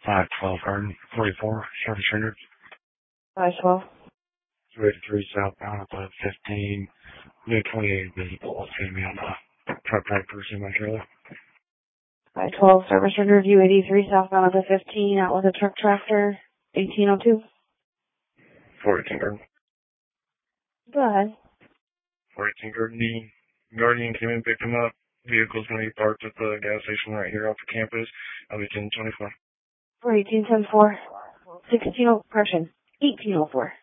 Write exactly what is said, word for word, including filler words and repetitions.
five twelve Garden, forty-four, service rendered. five twelve. two eighty-three southbound at the fifteen, new twenty-eight vehicle. It's going to be on the truck tractor, in my trailer. five twelve, service rendered, U eighty-three southbound at the fifteen, out with a truck tractor, eighteen oh two. four eighteen Garden. Go ahead. four eighteen Garden, Guardian came in, picked him up. Vehicle's going to be parked at the gas station right here off the campus. I'll be ten twenty-four. four eighteen ten four. sixteen oh, correction, eighteen oh four.